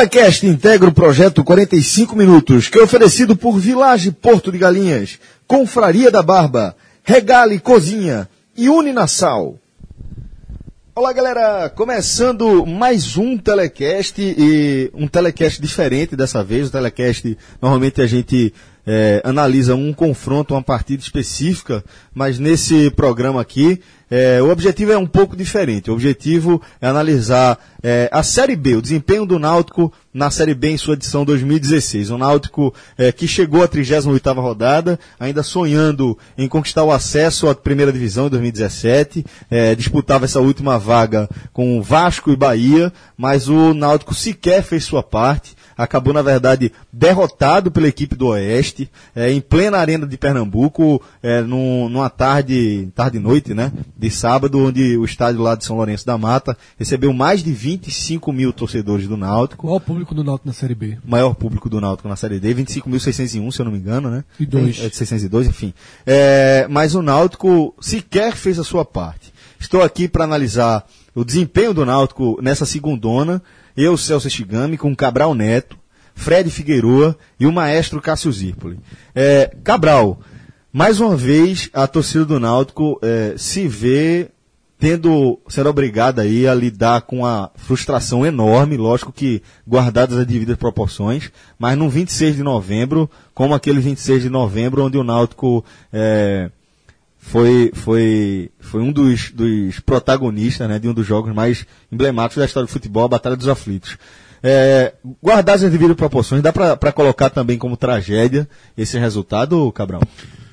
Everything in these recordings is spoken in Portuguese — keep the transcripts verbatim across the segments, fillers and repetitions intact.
Telecast integra o projeto quarenta e cinco minutos, que é oferecido por Village Porto de Galinhas, Confraria da Barba, Regale Cozinha e Uninasal. Olá, galera, começando mais um Telecast, e um Telecast diferente dessa vez. O Telecast, normalmente a gente é, analisa um confronto, uma partida específica, mas nesse programa aqui, é, o objetivo é um pouco diferente. O objetivo é analisar é, a Série B, o desempenho do Náutico na Série B em sua edição dois mil e dezesseis. O Náutico é, que chegou à trigésima oitava rodada, ainda sonhando em conquistar o acesso à primeira divisão em dois mil e dezessete, é, disputava essa última vaga com Vasco e Bahia, mas o Náutico sequer fez sua parte. Acabou, na verdade, derrotado pela equipe do Oeste, é, em plena arena de Pernambuco, é, num, numa tarde, tarde e noite, né, de sábado, onde o estádio lá de São Lourenço da Mata recebeu mais de vinte e cinco mil torcedores do Náutico. O maior público do Náutico na Série B. O maior público do Náutico na Série D, vinte e cinco mil seiscentos e um, se eu não me engano, né? E dois. É, seiscentos e dois, enfim. É, mas o Náutico sequer fez a sua parte. Estou aqui para analisar o desempenho do Náutico nessa segundona. Eu, Celso Shigami, com Cabral Neto, Fred Figueroa e o maestro Cássio Zirpoli. É, Cabral, mais uma vez a torcida do Náutico é, se vê tendo, sendo obrigada aí a lidar com a frustração enorme, lógico que guardadas as devidas proporções, mas no vinte e seis de novembro, como aquele vinte e seis de novembro onde o Náutico é, Foi, foi, foi um dos, dos protagonistas, né, de um dos jogos mais emblemáticos da história do futebol, a Batalha dos Aflitos. É, guardadas as devidas proporções, dá para colocar também como tragédia esse resultado, Cabral?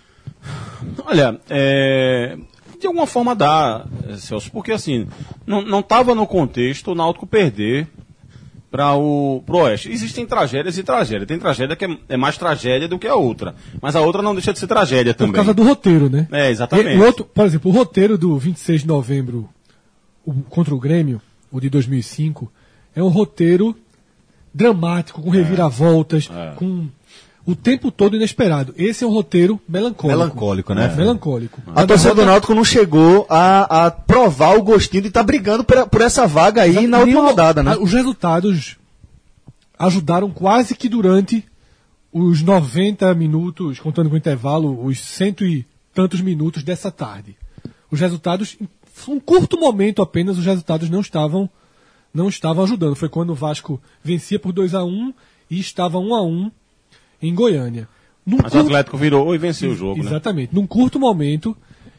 Olha, é, de alguma forma dá, Celso, porque assim, não estava no contexto o Náutico perder para o pro Oeste. Existem tragédias e tragédias. Tem tragédia que é, é mais tragédia do que a outra. Mas a outra não deixa de ser tragédia também. Por causa do roteiro, né? É, exatamente. E, o outro, por exemplo, o roteiro do vinte e seis de novembro o, contra o Grêmio, o de dois mil e cinco, é um roteiro dramático, com reviravoltas, é, é. com o tempo todo inesperado. Esse é um roteiro melancólico. Melancólico, né? É. Melancólico. A, a torcida do Náutico não chegou a, a provar o gostinho de estar tá brigando por, por essa vaga aí. Exato. Na última rodada, né? Os resultados ajudaram quase que durante os noventa minutos, contando com o intervalo, os cento e tantos minutos dessa tarde. Os resultados, um curto momento apenas, os resultados não estavam, não estavam ajudando. Foi quando o Vasco vencia por dois a um e estava um a um em Goiânia. Num Mas curto... o Atlético virou e venceu o jogo, né? Exatamente. Num curto momento,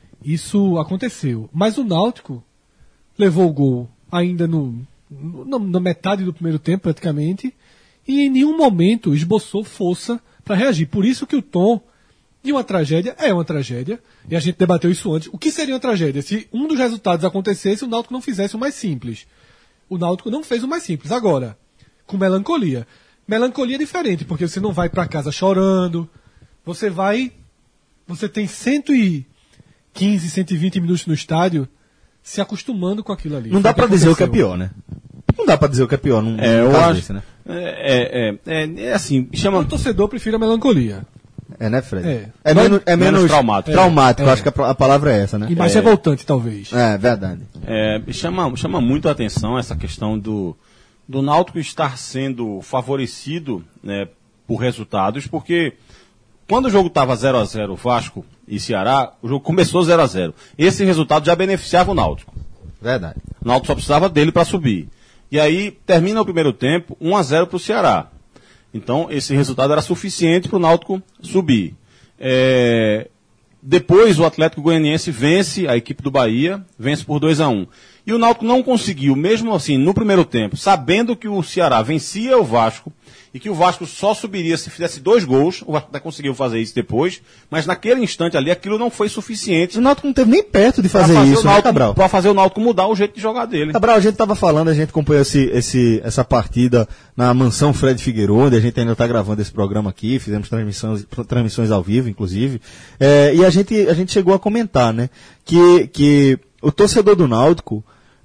isso aconteceu. Mas o Náutico levou o gol ainda no, no, na metade do primeiro tempo, praticamente, e em nenhum momento esboçou força para reagir. Por isso que o tom de uma tragédia é uma tragédia, e a gente debateu isso antes. O que seria uma tragédia? Se um dos resultados acontecesse e o Náutico não fizesse o mais simples. O Náutico não fez o mais simples. Agora, com melancolia. Melancolia é diferente, porque você não vai para casa chorando, você vai, você tem cento e quinze, cento e vinte minutos no estádio se acostumando com aquilo ali. Não dá para dizer o que é pior, né? Não dá para dizer o que é pior num, é, num eu acho, desse, né? É, é, é, é assim, chama... O torcedor prefere a melancolia. É, né, Fred? É, é menos, é menos, menos traumático. Traumático, é. acho que a, a palavra é essa, né? E mais é, revoltante, talvez. É, verdade. É, chama, chama muito a atenção essa questão do, do Náutico estar sendo favorecido, né, por resultados, porque quando o jogo estava zero a zero Vasco e Ceará, o jogo começou zero a zero. Esse resultado já beneficiava o Náutico. Verdade. O Náutico só precisava dele para subir. E aí termina o primeiro tempo um a zero para o Ceará. Então esse resultado era suficiente para o Náutico subir. É... Depois o Atlético Goianiense vence a equipe do Bahia, vence por dois a um. E o Náutico não conseguiu, mesmo assim, no primeiro tempo, sabendo que o Ceará vencia o Vasco e que o Vasco só subiria se fizesse dois gols, o Vasco até conseguiu fazer isso depois, mas naquele instante ali aquilo não foi suficiente. O Náutico não teve nem perto de fazer, fazer isso, Náutico, né, Cabral? Para fazer o Náutico mudar o jeito de jogar dele. Cabral, a gente estava falando, a gente acompanhou esse, esse, essa partida na mansão Fred Figueroa, onde a gente ainda está gravando esse programa aqui, fizemos transmissões, transmissões ao vivo, inclusive, é, e a gente, a gente chegou a comentar, né, que, que o torcedor do Náutico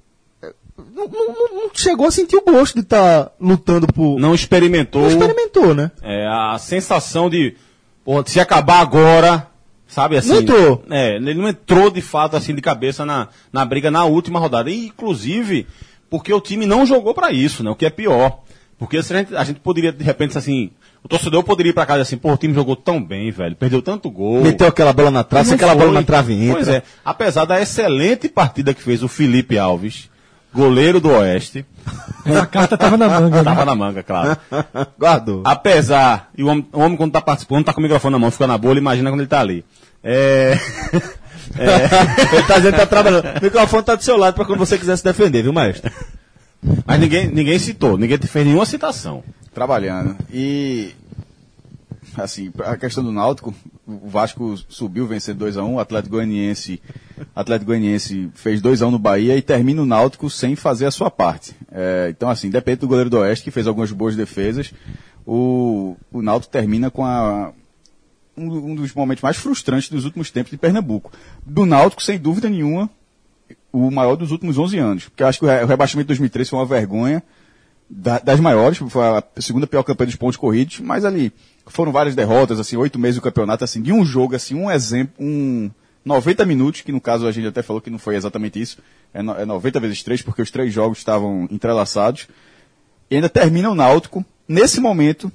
Não, não, não chegou a sentir o gosto de estar tá lutando por... Não experimentou. Não experimentou, né? É, a sensação de, pô, se acabar agora, sabe assim... Não entrou. É, ele não entrou de fato assim de cabeça na, na briga na última rodada. E, inclusive, porque o time não jogou para isso, né? O que é pior. Porque se a, gente, a gente poderia, de repente, assim, o torcedor poderia ir pra casa assim, pô, o time jogou tão bem, velho, perdeu tanto gol. Meteu aquela bola na trave, se aquela foi. bola na trave entra. Pois é, apesar da excelente partida que fez o Felipe Alves, goleiro do Oeste. Essa carta tava na manga. Tava né? na manga, claro. Guardou. Apesar, e o homem, o homem quando tá participando, tá com o microfone na mão, fica na bolha, imagina quando ele tá ali. É... é... Ele tá dizendo que tá trabalhando. O microfone tá do seu lado pra quando você quiser se defender, viu, maestro? Mas ninguém, ninguém citou, ninguém fez nenhuma citação. Trabalhando. E, assim, a questão do Náutico, o Vasco subiu vencendo dois a um, o Atlético Goianiense, Atlético Goianiense fez dois a um no Bahia e termina o Náutico sem fazer a sua parte. É, então, assim, depende do goleiro do Oeste, que fez algumas boas defesas, o, o Náutico termina com a, um, um dos momentos mais frustrantes dos últimos tempos de Pernambuco. Do Náutico, sem dúvida nenhuma, o maior dos últimos onze anos. Porque eu acho que o rebaixamento de dois mil e três foi uma vergonha da, das maiores, foi a segunda pior campanha dos pontos corridos, mas ali foram várias derrotas, assim, oito meses do campeonato, assim, de um jogo, assim, um exemplo, um noventa minutos, que no caso a gente até falou que não foi exatamente isso, é, no, é noventa vezes três, porque os três jogos estavam entrelaçados, e ainda termina o Náutico, nesse momento,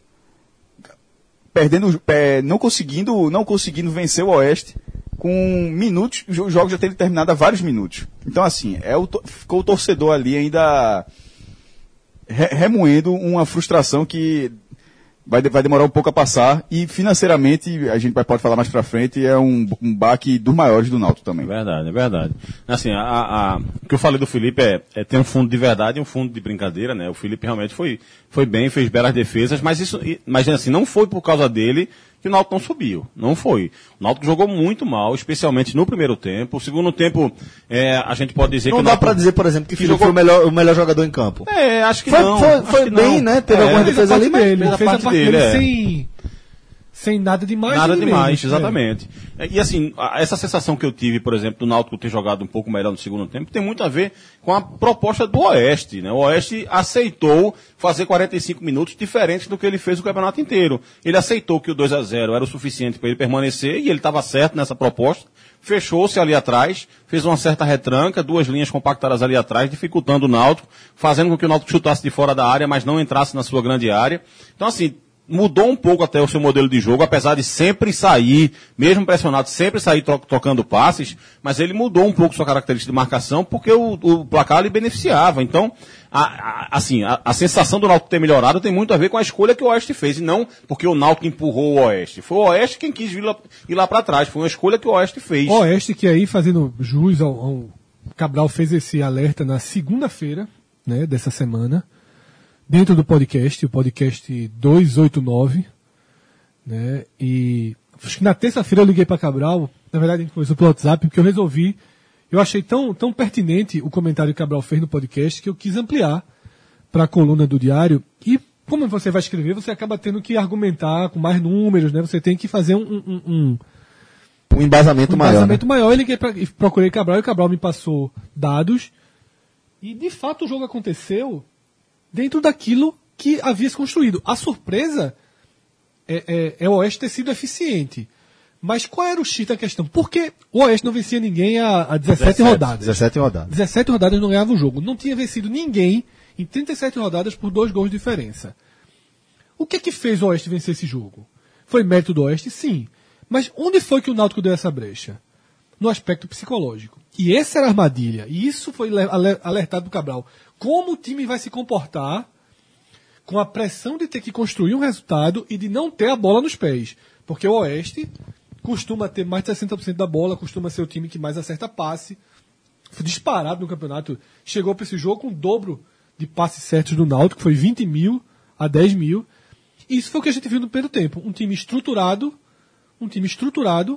perdendo, é, não conseguindo, não conseguindo vencer o Oeste, com minutos, os jogos já terem terminado há vários minutos. Então, assim, é o, ficou o torcedor ali ainda re, remoendo uma frustração que vai, vai demorar um pouco a passar, e financeiramente, a gente pode falar mais pra frente, é um, um baque dos maiores do Náutico também. É verdade, é verdade. Assim, a, a, o que eu falei do Felipe é, é ter um fundo de verdade e um fundo de brincadeira, né? O Felipe realmente foi, foi bem, fez belas defesas, mas isso, mas assim, não foi por causa dele que o Náutico não subiu. Não foi. O Náutico jogou muito mal, especialmente no primeiro tempo. O segundo tempo, é, a gente pode dizer não que... Não dá Náutico, pra dizer, por exemplo, que, que jogou... foi o melhor, o melhor jogador em campo. É, acho que foi, não. Foi, acho foi que bem, não. né? Teve é, algumas defesas ali, mas dele, fez a fez parte a parte dele, dele é. sem, sem nada demais. Nada de demais, menos, exatamente. É. E assim, a, essa sensação que eu tive, por exemplo, do Náutico ter jogado um pouco melhor no segundo tempo, tem muito a ver com a proposta do Oeste, né? O Oeste aceitou fazer quarenta e cinco minutos diferentes do que ele fez o campeonato inteiro. Ele aceitou que o dois a zero era o suficiente para ele permanecer e ele estava certo nessa proposta. Fechou-se ali atrás, fez uma certa retranca, duas linhas compactadas ali atrás, dificultando o Náutico, fazendo com que o Náutico chutasse de fora da área, mas não entrasse na sua grande área. Então, assim, mudou um pouco até o seu modelo de jogo, apesar de sempre sair, mesmo pressionado, sempre sair tro- trocando passes, mas ele mudou um pouco sua característica de marcação, porque o, o placar lhe beneficiava. Então, a, a, assim, a, a sensação do Náutico ter melhorado tem muito a ver com a escolha que o Oeste fez, e não porque o Náutico empurrou o Oeste. Foi o Oeste quem quis ir lá, ir lá para trás, foi uma escolha que o Oeste fez. O Oeste, que aí, fazendo jus ao, ao Cabral, fez esse alerta na segunda-feira, né, dessa semana, dentro do podcast, o podcast duzentos e oitenta e nove, né, e acho que na terça-feira eu liguei para Cabral, na verdade a gente conversou pelo WhatsApp, porque eu resolvi, eu achei tão, tão pertinente o comentário que Cabral fez no podcast, que eu quis ampliar para a coluna do Diário, e como você vai escrever, você acaba tendo que argumentar com mais números, né, você tem que fazer um... um, um um embasamento um maior. Um embasamento né? maior, eu liguei pra, e procurei Cabral, e o Cabral me passou dados, e de fato o jogo aconteceu dentro daquilo que havia se construído. A surpresa é, é, é o Oeste ter sido eficiente. Mas qual era o X da questão? Porque o Oeste não vencia ninguém há, há dezessete rodadas. dezessete rodadas. dezessete rodadas não ganhava o jogo. Não tinha vencido ninguém em trinta e sete rodadas por dois gols de diferença. O que é que fez o Oeste vencer esse jogo? Foi mérito do Oeste? Sim. Mas onde foi que o Náutico deu essa brecha? No aspecto psicológico. E essa era a armadilha. E isso foi alertado do Cabral. Como o time vai se comportar com a pressão de ter que construir um resultado e de não ter a bola nos pés. Porque o Oeste costuma ter mais de sessenta por cento da bola, costuma ser o time que mais acerta passe. Foi disparado no campeonato. Chegou para esse jogo com o dobro de passes certos do Náutico, que foi vinte mil a dez mil. E isso foi o que a gente viu no primeiro tempo. Um time estruturado, um time estruturado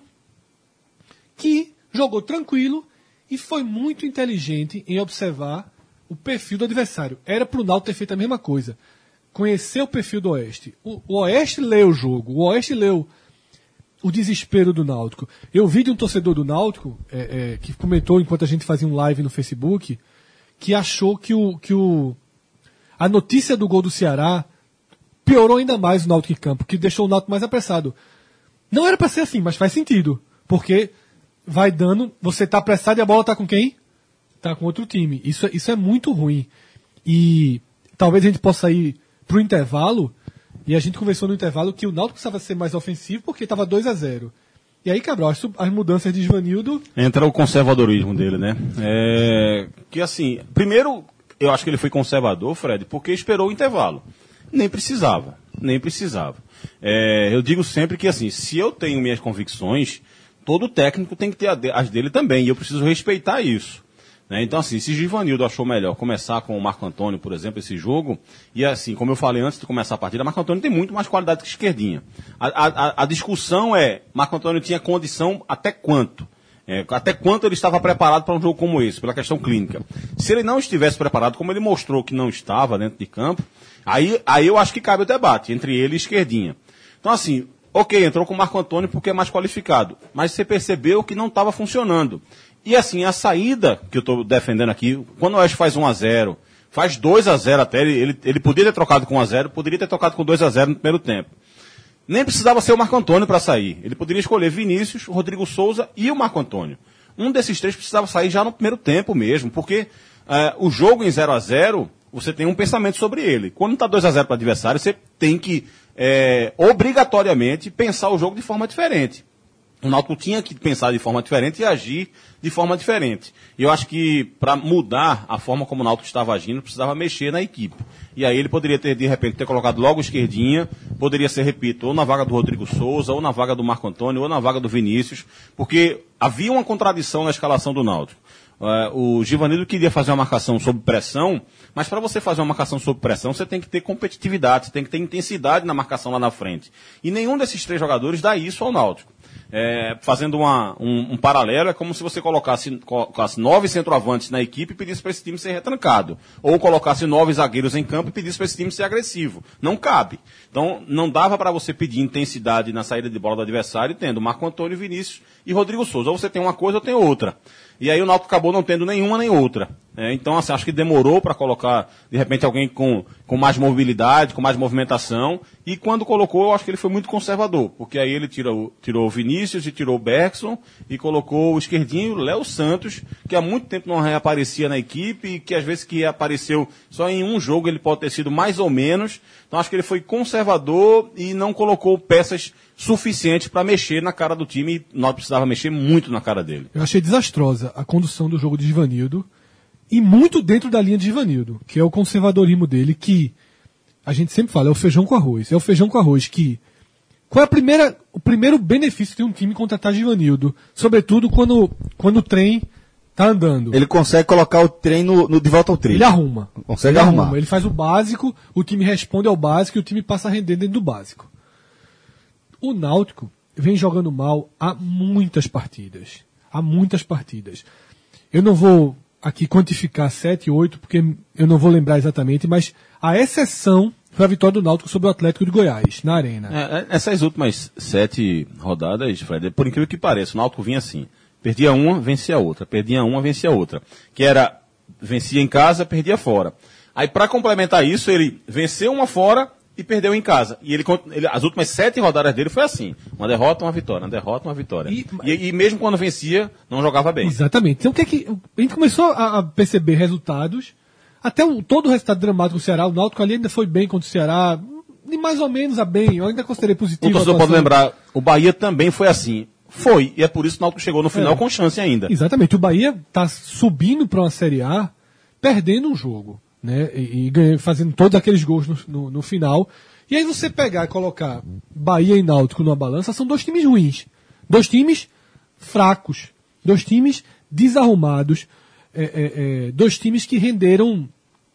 que jogou tranquilo e foi muito inteligente em observar o perfil do adversário. Era para o Náutico ter feito a mesma coisa. Conhecer o perfil do Oeste. O, o Oeste leu o jogo. O Oeste leu o desespero do Náutico. Eu vi de um torcedor do Náutico, é, é, que comentou enquanto a gente fazia um live no Facebook, que achou que, o, que o, a notícia do gol do Ceará piorou ainda mais o Náutico em campo, que deixou o Náutico mais apressado. Não era para ser assim, mas faz sentido. Porque vai dando, você tá apressado e a bola tá com quem? Tá com outro time. Isso, isso é muito ruim. E talvez a gente possa ir pro intervalo, e a gente conversou no intervalo que o Náutico precisava ser mais ofensivo porque estava dois a zero. E aí, Cabral, as, as mudanças de Givanildo... Entra o conservadorismo dele, né? É, que assim, primeiro, eu acho que ele foi conservador, Fred, porque esperou o intervalo. Nem precisava, nem precisava. É, eu digo sempre que assim, se eu tenho minhas convicções, todo técnico tem que ter as dele também, e eu preciso respeitar isso. Né? Então, assim, se Givanildo achou melhor começar com o Marco Antônio, por exemplo, esse jogo, e assim, como eu falei antes de começar a partida, Marco Antônio tem muito mais qualidade que Esquerdinha. A, a, a discussão é, Marco Antônio tinha condição até quanto? É, até quanto ele estava preparado para um jogo como esse, pela questão clínica. Se ele não estivesse preparado, como ele mostrou que não estava dentro de campo, aí, aí eu acho que cabe o debate entre ele e Esquerdinha. Então, assim, ok, entrou com o Marco Antônio porque é mais qualificado, mas você percebeu que não estava funcionando. E assim, a saída que eu estou defendendo aqui, quando o Oeste faz um a zero, faz dois a zero até, ele, ele, ele podia ter trocado com um a zero, poderia ter trocado com dois a zero no primeiro tempo. Nem precisava ser o Marco Antônio para sair. Ele poderia escolher Vinícius, Rodrigo Souza e o Marco Antônio. Um desses três precisava sair já no primeiro tempo mesmo, porque uh, o jogo em zero a zero, você tem um pensamento sobre ele. Quando está dois a zero para o adversário, você tem que, é, obrigatoriamente, pensar o jogo de forma diferente. O Náutico tinha que pensar de forma diferente e agir de forma diferente. E eu acho que, para mudar a forma como o Náutico estava agindo, precisava mexer na equipe. E aí ele poderia ter, de repente, ter colocado logo Esquerdinha, poderia ser, repito, ou na vaga do Rodrigo Souza, ou na vaga do Marco Antônio, ou na vaga do Vinícius, porque havia uma contradição na escalação do Náutico. Uh, o Givanildo queria fazer uma marcação sob pressão, mas para você fazer uma marcação sob pressão, você tem que ter competitividade, você tem que ter intensidade na marcação lá na frente. E nenhum desses três jogadores dá isso ao Náutico. É, fazendo uma, um, um paralelo, é como se você colocasse, colocasse nove centroavantes na equipe e pedisse para esse time ser retrancado. Ou colocasse nove zagueiros em campo e pedisse para esse time ser agressivo. Não cabe. Então, não dava para você pedir intensidade na saída de bola do adversário, tendo Marco Antônio, Vinícius e Rodrigo Souza. Ou você tem uma coisa ou tem outra. E aí o Náutico acabou não tendo nenhuma nem outra. É, então, assim, acho que demorou para colocar, de repente, alguém com, com mais mobilidade, com mais movimentação. E quando colocou, eu acho que ele foi muito conservador. Porque aí ele tirou, tirou o Vinícius e tirou o Bergson e colocou o Esquerdinho, o Léo Santos, que há muito tempo não reaparecia na equipe e que às vezes que apareceu só em um jogo, ele pode ter sido mais ou menos. Então, acho que ele foi conservador e não colocou peças suficientes para mexer na cara do time. E nós precisávamos mexer muito na cara dele. Eu achei desastrosa a condução do jogo de Givanildo. E muito dentro da linha de Givanildo, que é o conservadorismo dele, que a gente sempre fala, é o feijão com arroz. É o feijão com arroz que... Qual é a primeira, o primeiro benefício de um time contratar Givanildo? Sobretudo quando, quando o trem tá andando. Ele consegue colocar o trem no, no, de volta ao trilho. Ele arruma. Consegue ele arrumar. Arruma. Ele faz o básico, o time responde ao básico e o time passa a render dentro do básico. O Náutico vem jogando mal há muitas partidas. Há muitas partidas. Eu não vou aqui quantificar sete, oito, porque eu não vou lembrar exatamente, mas a exceção foi a vitória do Náutico sobre o Atlético de Goiás, na Arena. É, essas últimas sete rodadas, Fred, por incrível que pareça, o Náutico vinha assim, perdia uma, vencia a outra, perdia uma, vencia a outra, que era, vencia em casa, perdia fora. Aí para complementar isso, ele venceu uma fora e perdeu em casa. E ele, ele, as últimas sete rodadas dele foi assim. Uma derrota, uma vitória. Uma derrota, uma vitória. E, e, e mesmo quando vencia, não jogava bem. Exatamente. Então o que é que... A gente começou a, a perceber resultados. Até o, todo o resultado dramático do Ceará. O Náutico ali ainda foi bem contra o Ceará. E mais ou menos a bem. Eu ainda considerei positivo. O torcedor pode lembrar, o Bahia também foi assim. Foi. E é por isso que o Náutico chegou no final é. com chance ainda. Exatamente. O Bahia está subindo para uma Série A, perdendo um jogo. Né, e, e ganhando, fazendo todos aqueles gols no, no, no final. E aí você pegar e colocar Bahia e Náutico numa balança, são dois times ruins. Dois times fracos. Dois times desarrumados. É, é, é, dois times que renderam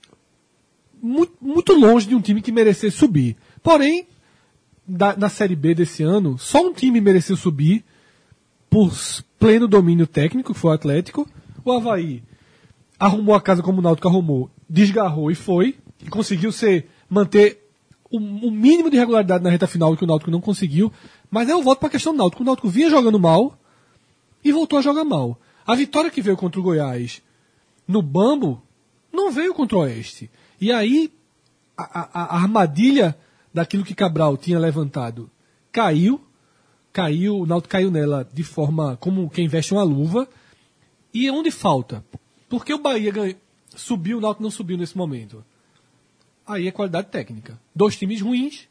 muito, muito longe de um time que merecesse subir. Porém, da, na Série B desse ano, só um time mereceu subir por pleno domínio técnico, que foi o Atlético. O Avaí arrumou a casa como o Náutico arrumou, desgarrou e foi, e conseguiu ser, manter o, o mínimo de regularidade na reta final que o Náutico não conseguiu, mas aí eu volto para a questão do Náutico. O Náutico vinha jogando mal e voltou a jogar mal. A vitória que veio contra o Goiás no Bambo não veio contra o Oeste. E aí a, a, a armadilha daquilo que Cabral tinha levantado caiu, caiu, o Náutico caiu nela de forma como quem veste uma luva. E onde falta? Porque o Bahia ganhou, subiu, o Náutico não subiu nesse momento. aí é qualidade técnica. Dois times ruins,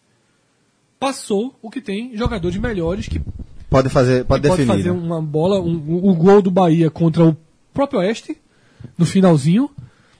passou o que tem jogadores melhores que Pode fazer, pode que definir. pode fazer né? uma bola, um, o gol do Bahia contra o próprio Oeste, no finalzinho,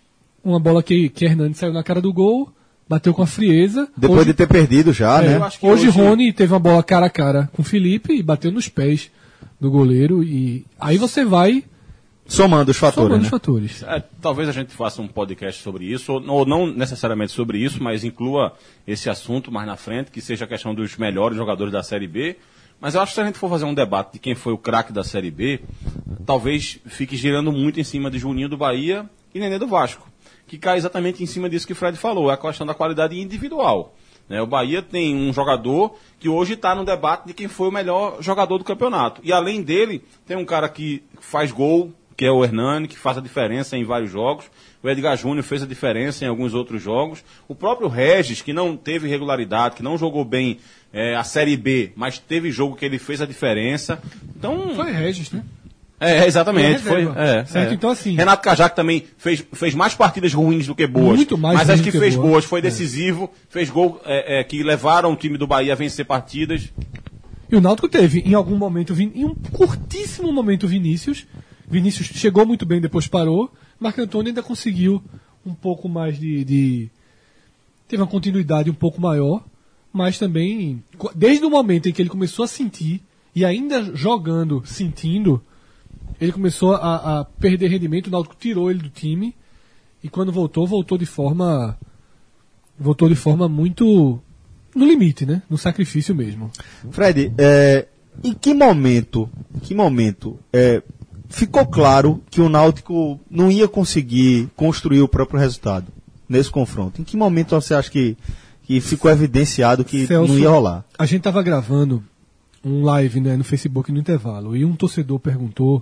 uma bola que, que Hernandes saiu na cara do gol, bateu com a frieza. Depois hoje, de ter perdido já, é, né? eu acho que hoje, hoje- Rony teve uma bola cara a cara com o Felipe e bateu nos pés do goleiro, e aí você vai Somando os fatores, somando né? os fatores. É, talvez a gente faça um podcast sobre isso, ou, ou não necessariamente sobre isso, mas inclua esse assunto mais na frente, que seja a questão dos melhores jogadores da Série B. Mas eu acho que se a gente for fazer um debate de quem foi o craque da Série B, talvez fique girando muito em cima de Juninho do Bahia e Nenê do Vasco, que cai exatamente em cima disso que o Fred falou, é a questão da qualidade individual. Né? O Bahia tem um jogador que hoje está no debate de quem foi o melhor jogador do campeonato. E além dele, tem um cara que faz gol, que é o Hernani, que faz a diferença em vários jogos. O Edgar Júnior fez a diferença em alguns outros jogos. O próprio Regis, que não teve regularidade, que não jogou bem é, a Série B, mas teve jogo que ele fez a diferença. Então, Foi Regis, né? é, exatamente. Foi Foi, reserva. é, Certo, é. então, assim- Renato Cajac também fez, fez mais partidas ruins do que boas. Muito mais mas ruim as do que, que fez boa. boas, foi É. decisivo, fez gol é, é, que levaram o time do Bahia a vencer partidas. E o Náutico teve, em algum momento, Vin- em um curtíssimo momento, Vinícius. Vinícius chegou muito bem, depois parou. Marco Antônio ainda conseguiu um pouco mais de, de... Teve uma continuidade um pouco maior, mas também, co- desde o momento em que ele começou a sentir, e ainda jogando, sentindo, ele começou a, a perder rendimento, o Náutico tirou ele do time, e quando voltou, voltou de forma... Voltou de forma muito... no limite, né? No sacrifício mesmo. Fred, é, em que momento, que momento é, ficou claro que o Náutico não ia conseguir construir o próprio resultado nesse confronto? Em que momento você acha que, que ficou evidenciado que Celso, não ia rolar? A gente tava gravando um live, né, no Facebook no intervalo, e um torcedor perguntou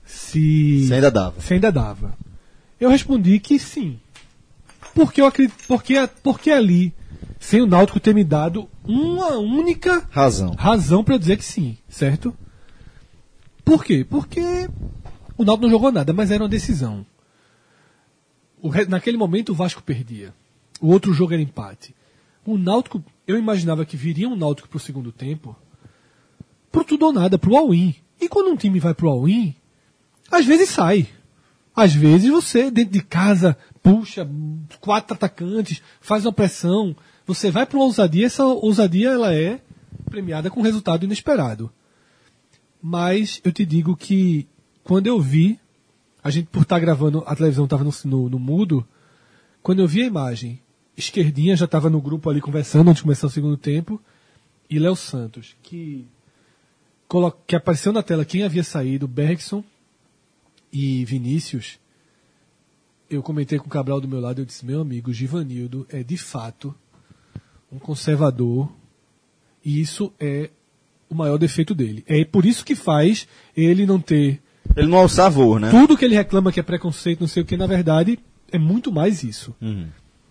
se, Se ainda dava. se ainda dava. Eu respondi que sim. Porque eu acredito, porque, porque ali, sem o Náutico ter me dado uma única Razão. razão para eu dizer que sim, certo? Por quê? Porque o Náutico não jogou nada, mas era uma decisão. O re- naquele momento o Vasco perdia. O outro jogo era empate. O Náutico, eu imaginava que viria um Náutico pro segundo tempo pro tudo ou nada, pro all-in. E quando um time vai pro all-in, às vezes sai. Às vezes você, dentro de casa, puxa quatro atacantes, faz uma pressão, você vai para uma ousadia, essa ousadia ela é premiada com resultado inesperado. Mas eu te digo que quando eu vi, a gente por estar gravando, a televisão estava no, no, no mudo, quando eu vi a imagem, Esquerdinha já estava no grupo ali conversando antes de começar o segundo tempo, e Léo Santos, que, colo- que apareceu na tela quem havia saído, Bergson e Vinícius, eu comentei com o Cabral do meu lado, eu disse, meu amigo, Givanildo é de fato um conservador, e isso é o maior defeito dele. É por isso que faz ele não ter Ele não alçar voo, né? tudo que ele reclama que é preconceito, não sei o que, na verdade, é muito mais isso. Uhum.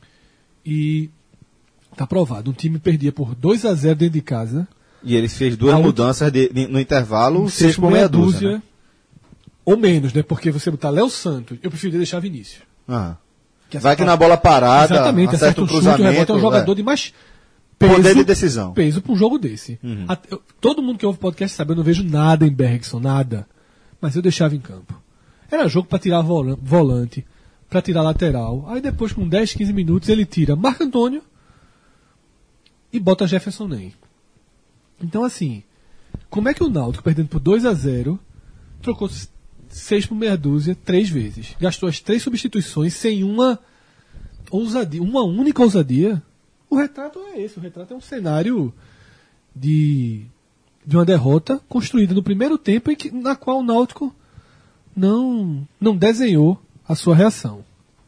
E tá provado, um time perdia por dois a zero dentro de casa, E ele fez duas A outra- mudanças de- de- no intervalo, seis seis por meia dúzia. né? ou menos, né? Porque você botar Léo Santos, eu prefiro deixar Vinícius. Ah. Que Vai que acerta- na bola parada, Exatamente, acerta acerta um um chute, o cruzamento. rebote é um jogador é. de mais peso, Poder de decisão. peso para um jogo desse. Uhum. Até- eu- todo mundo que ouve podcast sabe, eu não vejo nada em Bergson, nada. Mas eu deixava em campo. Era jogo para tirar vola- volante, para tirar lateral. Aí depois, com dez, quinze minutos, ele tira Marco Antônio e bota Jefferson Ney. Então, assim, como é que o Náutico, perdendo por dois a zero, trocou seis por meia dúzia três vezes? Gastou as três substituições sem uma ousadia, uma única ousadia. O retrato é esse, o retrato é um cenário de, de uma derrota construída no primeiro tempo, em que, na qual o Náutico não, não desenhou a sua reação.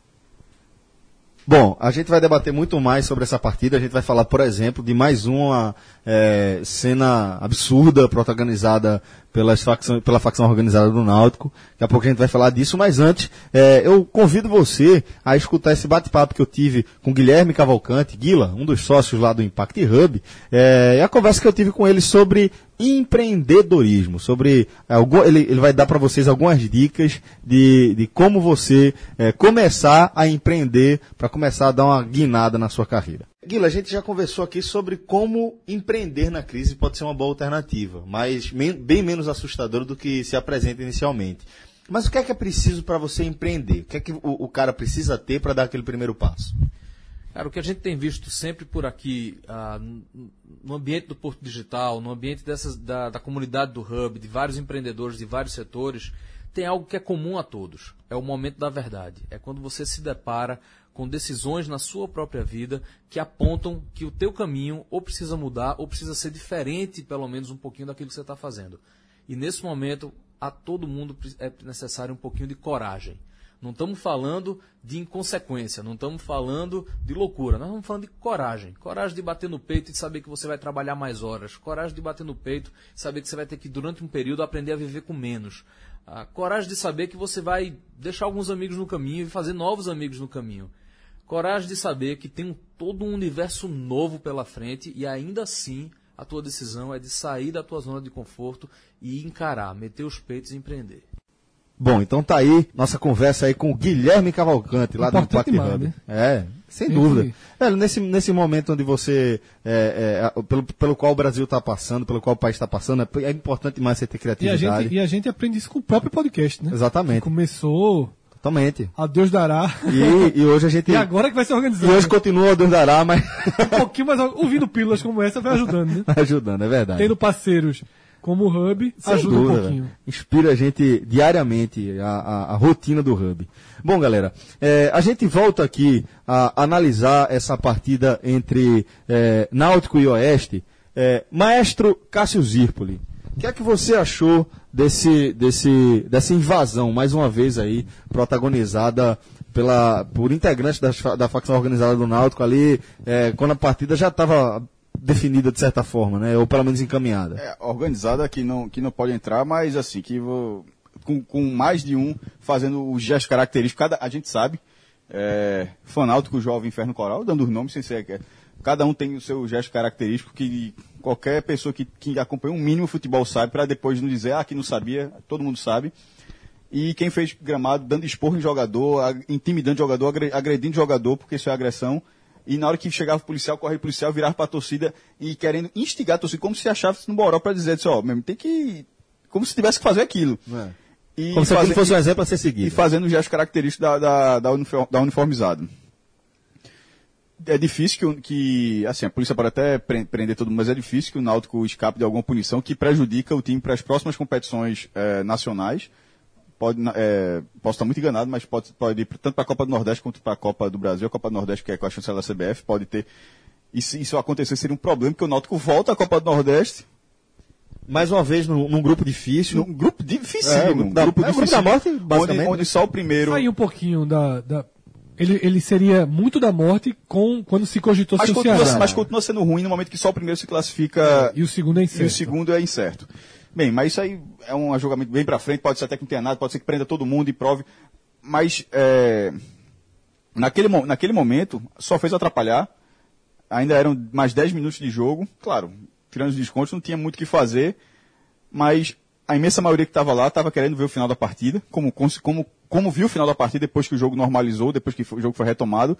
Bom, a gente vai debater muito mais sobre essa partida. A gente vai falar, por exemplo, de mais uma é, cena absurda protagonizada pelas facção, pela facção organizada do Náutico. Daqui a pouco a gente vai falar disso, mas antes, é, eu convido você a escutar esse bate-papo que eu tive com Guilherme Cavalcante, Guila, um dos sócios lá do Impact Hub, é, e a conversa que eu tive com ele sobre empreendedorismo, sobre algum, ele, ele vai dar para vocês algumas dicas de, de como você é, começar a empreender, para começar a dar uma guinada na sua carreira. Guila, a gente já conversou aqui sobre como empreender na crise pode ser uma boa alternativa, mas men- bem menos assustador do que se apresenta inicialmente. Mas o que é que é preciso para você empreender? O que é que o, o cara precisa ter para dar aquele primeiro passo? Cara, o que a gente tem visto sempre por aqui, ah, no ambiente do Porto Digital, no ambiente dessas, da, da comunidade do Hub, de vários empreendedores de vários setores, tem algo que é comum a todos. É o momento da verdade. É quando você se depara com decisões na sua própria vida que apontam que o teu caminho ou precisa mudar ou precisa ser diferente, pelo menos um pouquinho daquilo que você está fazendo. E nesse momento, a todo mundo é necessário um pouquinho de coragem. Não estamos falando de inconsequência, não estamos falando de loucura, nós estamos falando de coragem. Coragem de bater no peito e de saber que você vai trabalhar mais horas. Coragem de bater no peito e saber que você vai ter que, durante um período, aprender a viver com menos. A coragem de saber que você vai deixar alguns amigos no caminho e fazer novos amigos no caminho. Coragem de saber que tem todo um universo novo pela frente e ainda assim a tua decisão é de sair da tua zona de conforto e encarar, meter os peitos e empreender. Bom, então tá aí nossa conversa aí com o Guilherme Cavalcante, lá do Importante Empate demais, Hub. né? É, sem Esse- dúvida. Velho, nesse, nesse momento onde você, é, é, pelo, pelo qual o Brasil está passando, pelo qual o país está passando, é, é importante demais você ter E a, criatividade. gente, e a gente aprende isso com o próprio podcast, né? Exatamente, Começou totalmente. a Deus dará. E, e hoje a gente... E agora que vai ser e organizado. hoje continua o Deus dará, mas Um pouquinho, mas ouvindo pílulas como essa vai ajudando, né? ajudando, é verdade. Tendo parceiros como o Hub, Sem ajuda dúvida, um pouquinho. velho. Inspira a gente diariamente, a, a, a rotina do Hub. Bom, galera, é, a gente volta aqui a analisar essa partida entre é, Náutico e Oeste. É, Maestro Cássio Zirpoli, o que é que você achou desse, desse, dessa invasão, mais uma vez aí, protagonizada pela, por integrantes das, fa- da facção organizada do Náutico ali, é, quando a partida já estava definida de certa forma, né? Ou pelo menos encaminhada. É, organizada que não, que não pode entrar, mas assim, que vou, com, com mais de um fazendo os gestos característicos, cada, a gente sabe, é, Fanáutico, Jovem, Inferno Coral, dando os nomes sem ser, é, cada um tem o seu gesto característico que qualquer pessoa que, que acompanha um mínimo futebol sabe, para depois não dizer, ah, que não sabia, todo mundo sabe. E quem fez gramado dando esporro em jogador, ag- intimidando jogador, agre- agredindo jogador, porque isso é agressão. E na hora que chegava o policial, corre o policial, virava pra torcida e querendo instigar a torcida, como se achasse no Boró pra dizer, ó, mesmo, tem que... Como se tivesse que fazer aquilo. É. E Como se aquilo faze- fosse um exemplo a ser seguido. E fazendo o gesto característico da, da, da, uniform, da uniformizado. É difícil que, o- que, assim, a polícia pode até pre- prender todo mundo, mas é difícil que o Náutico escape de alguma punição que prejudica o time para as próximas competições eh, nacionais. Pode, é, posso estar muito enganado, mas pode, pode ir tanto para a Copa do Nordeste quanto para a Copa do Brasil. A Copa do Nordeste, que é com a chancela da C B F, pode ter. E se isso acontecer, seria um problema, porque o Náutico volta à Copa do Nordeste Mais uma vez, num, num grupo difícil. num grupo difícil. É, num da- grupo é o grupo difícil. da morte, onde, basicamente. onde só o primeiro. Sair um pouquinho da... da... Ele, ele seria muito da morte com, quando se cogitou Mas seu continua, Ceará. mas continua sendo ruim no momento que só o primeiro se classifica. E o segundo é E incerto. o segundo é incerto. Bem, mas isso aí é um julgamento bem pra frente, pode ser até que não tenha nada, pode ser que prenda todo mundo e prove. Mas é, naquele, mo- naquele momento só fez atrapalhar. Ainda eram mais dez minutos de jogo. Claro, tirando os descontos, não tinha muito o que fazer. Mas a imensa maioria que estava lá estava querendo ver o final da partida. Como, como, como viu o final da partida depois que o jogo normalizou, depois que o jogo foi retomado.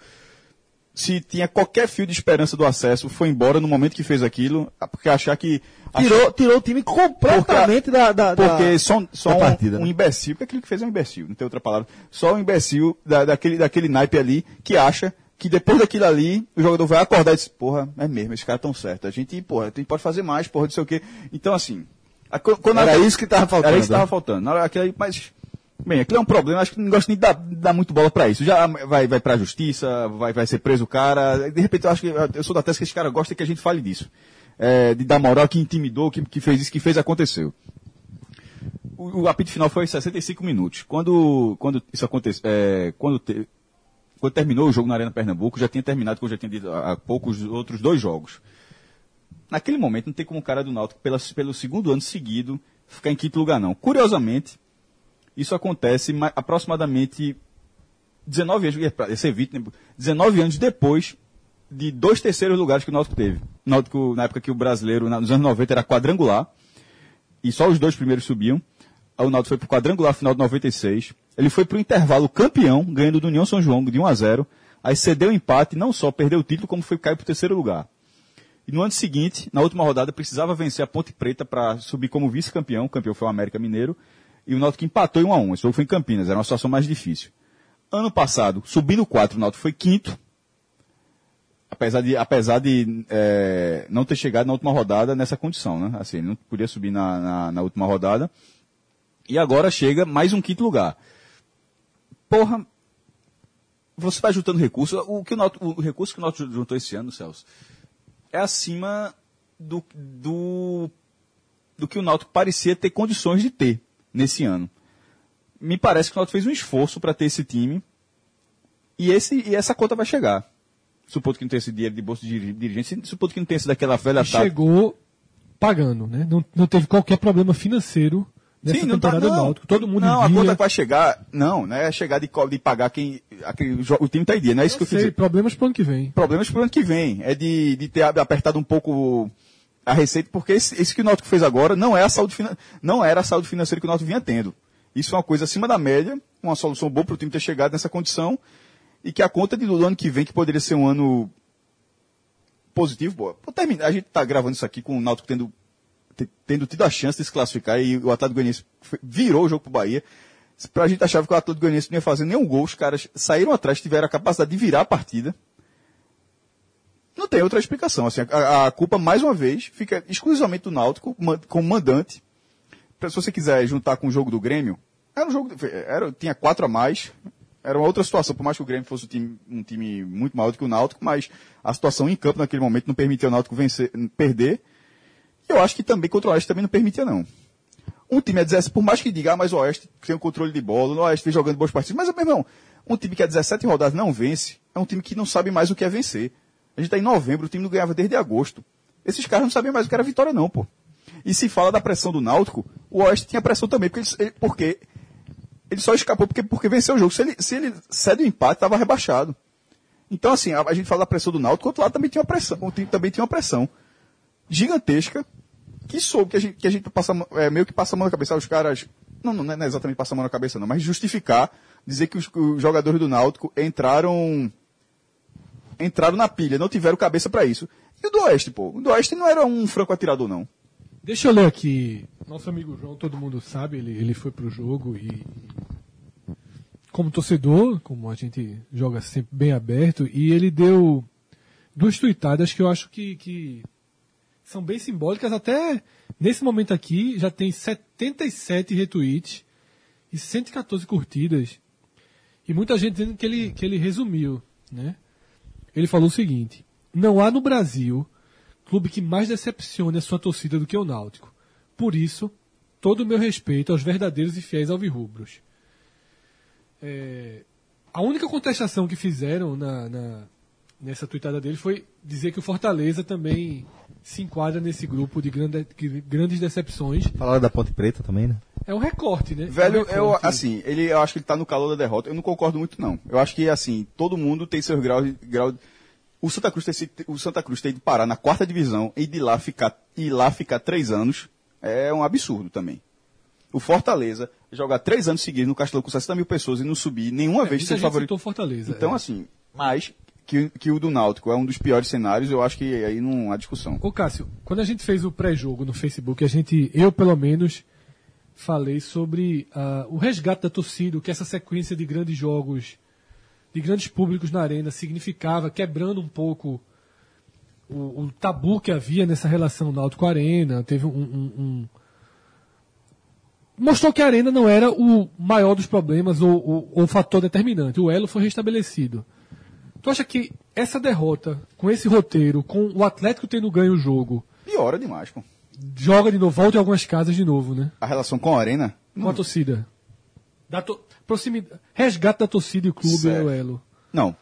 Se tinha qualquer fio de esperança do acesso, foi embora no momento que fez aquilo, porque achar que... Tirou, tirou o time completamente da, da, da- Porque só, só da um, partida, um né? imbecil, porque aquilo que fez é um imbecil, não tem outra palavra. Só um imbecil da, daquele, daquele naipe ali que acha que depois daquilo ali o jogador vai acordar e diz, porra, é mesmo, esses caras estão certos. A gente, porra, a gente pode fazer mais, porra, não sei o quê. Então, assim... a- quando Era a- isso que estava faltando. Era isso que estava faltando. Na hora, aquilo aí, mas... Bem, aquilo é um problema, acho que não gosto nem de dar, dar muito bola pra isso. Já vai, vai pra justiça, vai, vai ser preso o cara. De repente, eu acho que eu sou da tese que esse cara gosta que a gente fale disso. É, de dar moral, que intimidou, que, que fez isso, que fez, aconteceu. O, o apito final foi sessenta e cinco minutos. Quando, quando isso aconteceu, é, quando, te, quando terminou o jogo na Arena Pernambuco, já tinha terminado, como eu já tinha dito há pouco, os outros dois jogos. Naquele momento, não tem como o cara do Náutico, pela, pelo segundo ano seguido, ficar em quinto lugar, não. Curiosamente, isso acontece ma- aproximadamente dezenove anos, ia ser vinte, né? dezenove anos depois de dois terceiros lugares que o Náutico teve. O Náutico, na época que o brasileiro, na- nos anos noventa, era quadrangular. e só os dois primeiros subiam. Aí o Náutico foi pro quadrangular final de noventa e seis. Ele foi pro intervalo campeão, ganhando do União São João de um a zero. Aí cedeu o empate, não só perdeu o título, como foi cair pro terceiro lugar. E no ano seguinte, na última rodada, precisava vencer a Ponte Preta para subir como vice-campeão. O campeão foi o América Mineiro. E o Náutico empatou em um a um. Esse jogo foi em Campinas, era uma situação mais difícil. Ano passado, subindo quatro, o Náutico foi quinto. Apesar de, apesar de é, não ter chegado na última rodada nessa condição, né? Assim, ele não podia subir na, na, na última rodada. E agora chega mais um quinto lugar. Porra, você vai juntando recursos. O, que o, Náutico, o recurso que o Náutico juntou esse ano, Celso, é acima do, do, do que o Náutico parecia ter condições de ter nesse ano. Me parece que o Náutico fez um esforço para ter esse time e, esse, e essa conta vai chegar. Supondo que não tenha esse dinheiro de bolsa de dirigente, supondo que não tenha sido daquela velha taxa. Chegou pagando, né? Não, não teve qualquer problema financeiro nessa Sim, temporada tá, do Náutico. Todo mundo Não, via... a conta que vai chegar, não, não é chegar de, de pagar quem... Aquele, o time está em dia, não é isso Eu que eu quis dizer. Problemas para o ano que vem. Problemas para o ano que vem. É de, de ter apertado um pouco a receita, porque esse, esse que o Náutico fez agora não, é a saúde, não era a saúde financeira que o Náutico vinha tendo. Isso é uma coisa acima da média, uma solução boa para o time ter chegado nessa condição, e que a conta de, do ano que vem, que poderia ser um ano positivo, boa. Por terminar, a gente está gravando isso aqui com o Náutico tendo, tendo tido a chance de se classificar, e o Atlético Goianiense virou o jogo para o Bahia. Pra gente achava que o Atlético Goianiense não ia fazer nenhum gol, os caras saíram atrás, tiveram a capacidade de virar a partida. Não tem outra explicação. Assim, a, a culpa, mais uma vez, fica exclusivamente do Náutico, como mandante. Se você quiser juntar com o jogo do Grêmio, era um jogo, era, tinha quatro a mais, era uma outra situação, por mais que o Grêmio fosse um time, um time muito maior do que o Náutico, mas a situação em campo naquele momento não permitia o Náutico vencer, perder. E eu acho que também contra o Oeste também não permitia, não. Um time é dezessete, por mais que diga, ah, mas o Oeste tem um controle de bola, o Oeste vem jogando boas partidas, mas, meu irmão, um time que é dezessete rodadas não vence, é um time que não sabe mais o que é vencer. A gente está em novembro, o time não ganhava desde agosto. Esses caras não sabem mais o que era vitória, não, pô. E se fala da pressão do Náutico, o Oeste tinha pressão também, porque ele, porque ele só escapou porque, porque venceu o jogo. Se ele, se ele cede o empate, estava rebaixado. Então, assim, a, a gente fala da pressão do Náutico, o outro lado também tinha uma pressão, o time também tinha uma pressão gigantesca, que soube que a gente, que a gente passa, é, meio que passa a mão na cabeça, os caras, não, não, não é exatamente passar a mão na cabeça não, mas justificar, dizer que os, os jogadores do Náutico entraram, entraram na pilha, não tiveram cabeça para isso. E o do Oeste, pô, o do Oeste não era um franco atirador, não. Deixa eu ler aqui, nosso amigo João, todo mundo sabe, ele, ele foi pro jogo e, como torcedor, como a gente joga sempre bem aberto, e ele deu duas tuitadas que eu acho que, que são bem simbólicas, até nesse momento aqui já tem setenta e sete retweets e cento e quatorze curtidas, e muita gente dizendo que ele, que ele resumiu, né? Ele falou o seguinte: não há no Brasil clube que mais decepcione a sua torcida do que o Náutico. Por isso, todo o meu respeito aos verdadeiros e fiéis alvirrubros. É, a única contestação que fizeram na, na, nessa tuitada dele foi dizer que o Fortaleza também se enquadra nesse grupo de grande, grandes decepções. Falaram da Ponte Preta também, né? É um recorte, né? Velho, é um recorte. eu, assim, ele, eu acho que ele tá no calor da derrota. Eu não concordo muito, não. Eu acho que, assim, todo mundo tem seus graus de... Grau, o Santa Cruz tem, o Santa Cruz tem de parar na quarta divisão e de lá ficar, e lá ficar três anos é um absurdo também. O Fortaleza jogar três anos seguidos no Castelão com sessenta mil pessoas e não subir nenhuma é, vez ser favorito. Fortaleza. Então, é. assim, mas que, que o do Náutico é um dos piores cenários, eu acho que aí não há discussão. Ô Cássio, quando a gente fez o pré-jogo no Facebook, a gente, eu pelo menos, falei sobre uh, o resgate da torcida, o que essa sequência de grandes jogos, de grandes públicos na arena significava, quebrando um pouco o, o tabu que havia nessa relação Náutico-Arena. Teve um, um, um... Mostrou que a Arena não era o maior dos problemas ou, ou, ou o fator determinante. O elo foi restabelecido. Tu acha que essa derrota, com esse roteiro, com o Atlético tendo ganho o jogo... Piora demais, pô. Joga de novo, volta em algumas casas de novo, né? A relação com a Arena? Com não. a torcida. Da to... Proximidade, resgate da torcida e o clube é o elo. Não.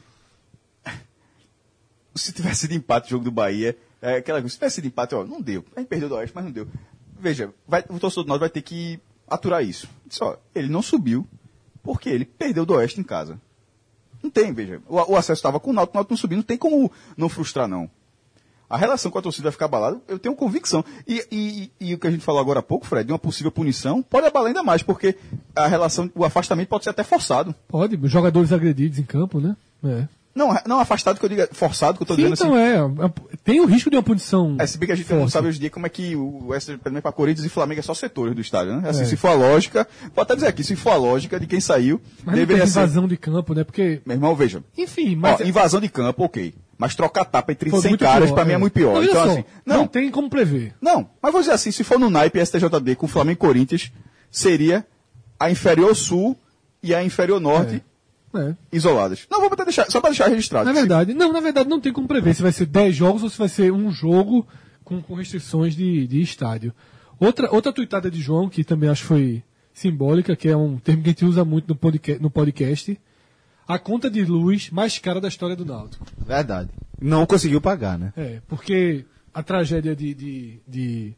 Se tivesse sido empate o jogo do Bahia, é aquela coisa, se tivesse sido empate, ó, não deu. A gente perdeu do Oeste, mas não deu. Veja, vai, o torcedor do Náutico vai ter que aturar isso. Só, ele não subiu porque ele perdeu do Oeste em casa. Não tem, veja. O, o acesso estava com o Náutico, o Náutico não subiu, não tem como não frustrar, não. a relação com a torcida vai ficar abalada, eu tenho convicção. E, e, e o que a gente falou agora há pouco, Fred, de uma possível punição, pode abalar ainda mais, porque a relação, o afastamento pode ser até forçado. Pode, jogadores agredidos em campo, né? É. Não, não afastado que eu digo, forçado que eu tô Sim, dizendo então assim. é, tem o risco de uma punição. É, se bem que a gente forte. não sabe hoje em dia como é que o S P para Corinthians e Flamengo é só setores do estádio, né? Assim, É. se for a lógica, pode até dizer aqui, se for a lógica de quem saiu, Mas não deveria tem ser. invasão de campo, né? Porque, Meu irmão, veja. enfim, mas Ó, invasão de campo, ok. Mas trocar tapa entre foi cem muito caras, pior, pra mim, é é. muito pior. Não, Então, olha só, assim, não não, tem como prever. não. Mas vou dizer assim, se for no naipe S T J D com Flamengo e Corinthians, seria a inferior sul e a inferior norte É. isoladas. Não, vou até deixar, só para deixar registrado. Na verdade, não, na verdade não tem como prever se vai ser dez jogos ou se vai ser um jogo com, com restrições de, de estádio. Outra, outra tuitada de João, que também acho que foi simbólica, que é um termo que a gente usa muito no podcast, no podcast, a conta de luz mais cara da história do Náutico. Verdade. Não conseguiu pagar, né? É, porque a tragédia de, de, de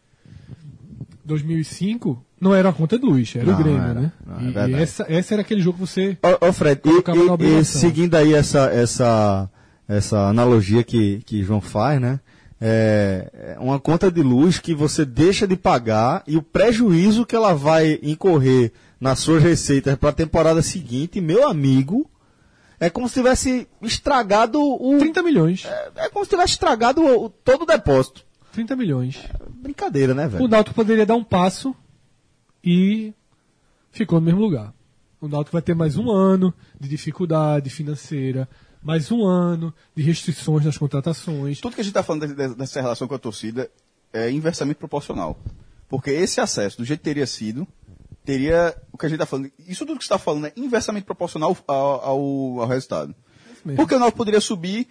dois mil e cinco não era a conta de luz, era Não, o Grêmio, era. né? Não, é e, verdade. e essa, essa era aquele jogo que você... Ô, ô, Fred, e, Colocava na e- e obrigação. seguindo aí essa, essa, essa analogia que, que João faz, né? É é uma conta de luz que você deixa de pagar e o prejuízo que ela vai incorrer nas suas receitas para a temporada seguinte, meu amigo, é como se tivesse estragado o. trinta milhões. É, é como se tivesse estragado o, o- todo o depósito. trinta milhões. Brincadeira, né, velho? O Náutico poderia dar um passo e ficou no mesmo lugar. O Náutico vai ter mais um ano de dificuldade financeira, mais um ano de restrições nas contratações. Tudo que a gente está falando de- de- dessa relação com a torcida é inversamente proporcional. Porque esse acesso, do jeito que teria sido, teria o que a gente está falando. Isso tudo que você está falando é inversamente proporcional ao, ao, ao resultado. mesmo. Porque o Náutico poderia subir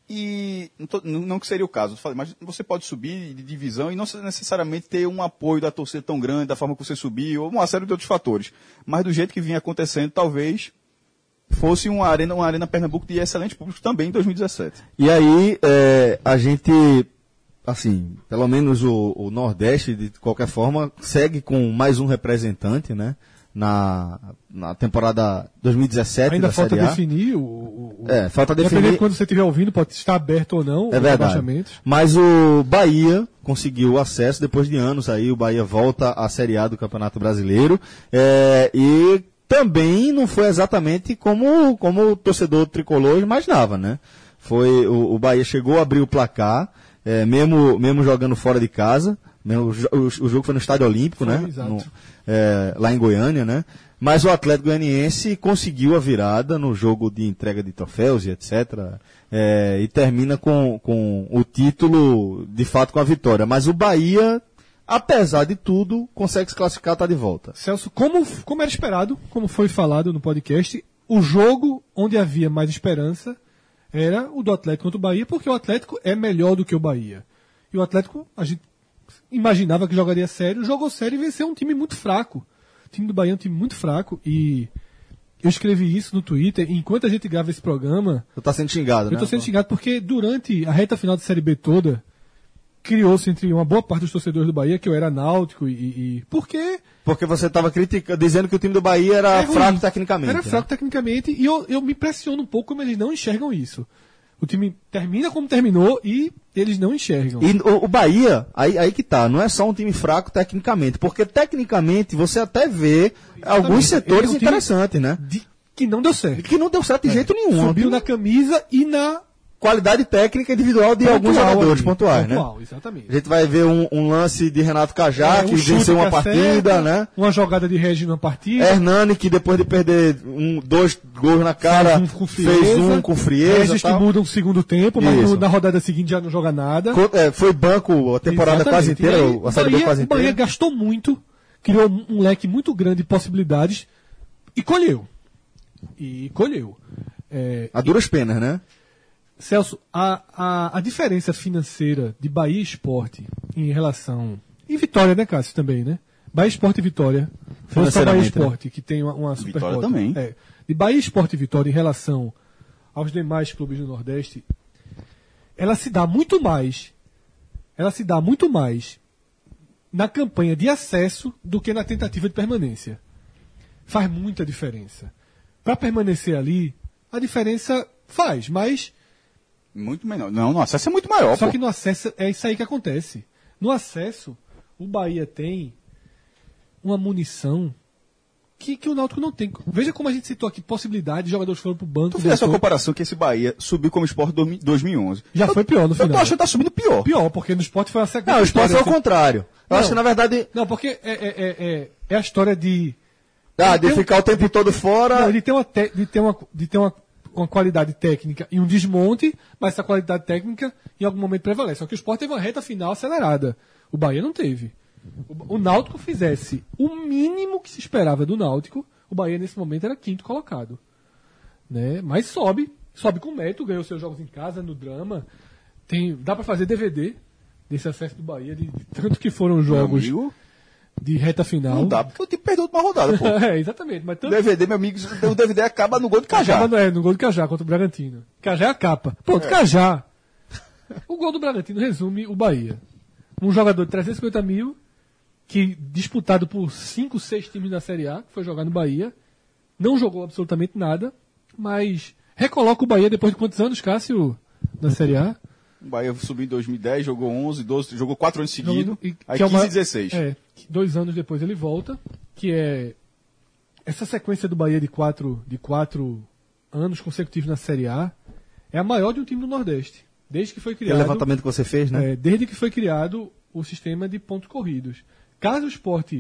e. Não, tô- não- não que seria o caso, eu falei, mas você pode subir de divisão e não necessariamente ter um apoio da torcida tão grande, da forma que você subiu, ou uma série de outros fatores. Mas do jeito que vinha acontecendo, talvez fosse uma arena, uma arena Pernambuco de excelente público também em dois mil e dezessete. E aí, é, a gente, assim, pelo menos o, o Nordeste, de qualquer forma, segue com mais um representante, né? Na, na temporada dois mil e dezessete Ainda da falta Série A. definir o. o, o É, falta Dependendo definir. de quando você estiver ouvindo, pode estar aberto ou não É os verdade. rebaixamentos. Mas o Bahia conseguiu acesso depois de anos aí. O Bahia volta à Série A do Campeonato Brasileiro. É, e também não foi exatamente como, como o torcedor tricolor imaginava, né? Foi, o, o Bahia chegou a abrir o placar, é, mesmo, mesmo jogando fora de casa. Mesmo, o, jo- o, o jogo foi no Estádio Olímpico, Foi, né? exato. No- é, lá em Goiânia, né? Mas o Atlético Goianiense conseguiu a virada no jogo de entrega de troféus e etcétera. É, e termina com, com o título, de fato, com a vitória. Mas o Bahia, apesar de tudo, consegue se classificar, tá de volta. Celso, como, como era esperado, como foi falado no podcast, o jogo onde havia mais esperança era o do Atlético contra o Bahia, porque o Atlético é melhor do que o Bahia. E o Atlético, a gente imaginava que jogaria sério, jogou sério e venceu um time muito fraco. O time do Bahia é um time muito fraco e eu escrevi isso no Twitter, e enquanto a gente grava esse programa, Tu tá sendo xingado, eu né? estou sendo xingado porque durante a reta final da Série B toda, criou-se entre uma boa parte dos torcedores do Bahia que eu era náutico e... e, e porque Porque você tava criticando, dizendo que o time do Bahia era é ruim. fraco tecnicamente. Era né? fraco tecnicamente e eu, eu me pressiono um pouco como eles não enxergam isso. O time termina como terminou e eles não enxergam. E o, o Bahia, aí, aí que tá, não é só um time fraco tecnicamente, porque tecnicamente você até vê alguns setores Ele é um time interessantes, né? de- que não deu certo. Que não deu certo de jeito nenhum. Subiu Um time- na camisa e na qualidade técnica individual de alguns pontual jogadores ali. pontuais, Pontual, né? exatamente. A gente vai ver um, um lance de Renato Cajá, É, que um chute venceu uma que partida, acerta, né? Uma jogada de Regi numa partida. Hernani, que depois de perder um, dois gols na cara, fez um com frieza. fez um com frieza. Regis que tal. muda um segundo tempo, mas Isso. no- na rodada seguinte já não joga nada. Co- é, foi banco a temporada Exatamente. quase inteira, E aí, a Série B Bahia- quase o Bahia inteira. gastou muito, criou um um leque muito grande de possibilidades e colheu. E colheu. É, A duras penas, né? Celso, a, a, a diferença financeira de Bahia Esporte em relação. E Vitória, né, Cássio, também, né? Bahia Esporte e Vitória. Fosse para Bahia Financeiramente, né? Esporte, que tem uma, uma super Vitória cota. também. É, de Bahia Esporte e Vitória em relação aos demais clubes do Nordeste, ela se dá muito mais. Ela se dá muito mais na campanha de acesso do que na tentativa de permanência. Faz muita diferença. Para permanecer ali, a diferença faz, mas Muito menor. Não, no acesso é muito maior. Só pô. que no acesso é isso aí que acontece. No acesso, o Bahia tem uma munição que, que o Náutico não tem. Veja como a gente citou aqui possibilidade de jogadores foram pro banco. Tu fez essa voltou. comparação que esse Bahia subiu como Sport em dois mil e onze. Já eu, foi pior no Eu final. tô achando que tá subindo pior. Pior, porque no esporte foi uma sequência. Não, o esporte foi história, ao contrário. Eu Não. acho que, na verdade, Não, porque é, é, é, é, é a história de. ah, de tem um- ficar o tempo todo fora. Não, de ter, uma, te- de ter, uma, de ter uma, uma qualidade técnica e um desmonte, mas essa qualidade técnica em algum momento prevalece. Só que o Sport teve uma reta final acelerada. O Bahia não teve. O, o Náutico fizesse o mínimo que se esperava do Náutico, o Bahia nesse momento era quinto colocado. Né? Mas sobe, sobe com mérito, ganhou seus jogos em casa, no drama. Tem, dá pra fazer D V D desse acesso do Bahia, de, de tanto que foram Meu jogos amigo, de reta final. não dá, porque o time perdeu uma rodada, pô. É, exatamente. Mas O tanto D V D, meu amigo, o D V D acaba no gol de Cajá. Acaba no, é, no gol do Cajá contra o Bragantino. Cajá é a capa. Pronto, Cajá. O gol do Bragantino resume o Bahia. Um jogador de trezentos e cinquenta mil, que disputado por cinco, seis times da Série A, que foi jogar no Bahia, não jogou absolutamente nada, mas recoloca o Bahia depois de quantos anos, Cássio, na Série A? O Bahia subiu em dois mil e dez, jogou onze, doze, jogou quatro anos seguidos, E- aí que é quinze uma- e dezesseis. É, dois anos depois ele volta, que é essa sequência do Bahia de quatro, de quatro anos consecutivos na Série A é a maior de um time do Nordeste, desde que foi Aquele criado. levantamento que você fez, né? É, desde que foi criado o sistema de pontos corridos. Caso o Sport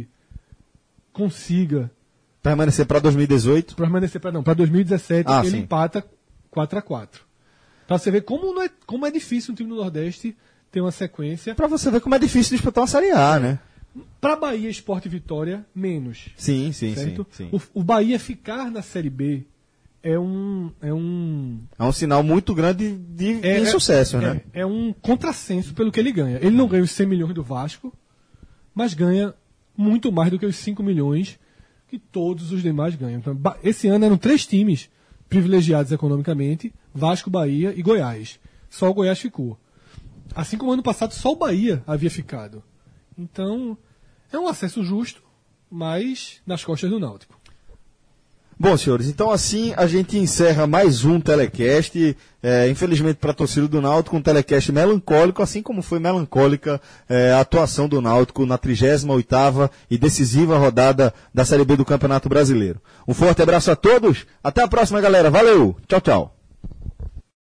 consiga Permanecer para dois mil e dezoito. permanecer para não, para dois mil e dezessete, Ah, ele sim. empata quatro a quatro. Pra você ver como, não é, como é difícil um time do Nordeste ter uma sequência. Pra você ver como é difícil disputar uma Série A, né? Para Bahia, Sport e Vitória, menos. Sim, sim, Certo? sim. sim. O, o Bahia ficar na Série B é um. É um, É um sinal muito grande de, é, de insucesso, é, né? É, é um contrassenso pelo que ele ganha. Ele não ganha os cem milhões do Vasco, mas ganha muito mais do que os cinco milhões que todos os demais ganham. Então, ba- esse ano eram três times privilegiados economicamente: Vasco, Bahia e Goiás. Só o Goiás ficou. Assim como ano passado só o Bahia havia ficado. Então, é um acesso justo, mas nas costas do Náutico. Bom, senhores, então assim a gente encerra mais um telecast. É, infelizmente para a torcida do Náutico, um telecast melancólico, assim como foi melancólica é, a atuação do Náutico na trigésima oitava e decisiva rodada da Série B do Campeonato Brasileiro. Um forte abraço a todos, até a próxima, galera. Valeu, tchau, tchau.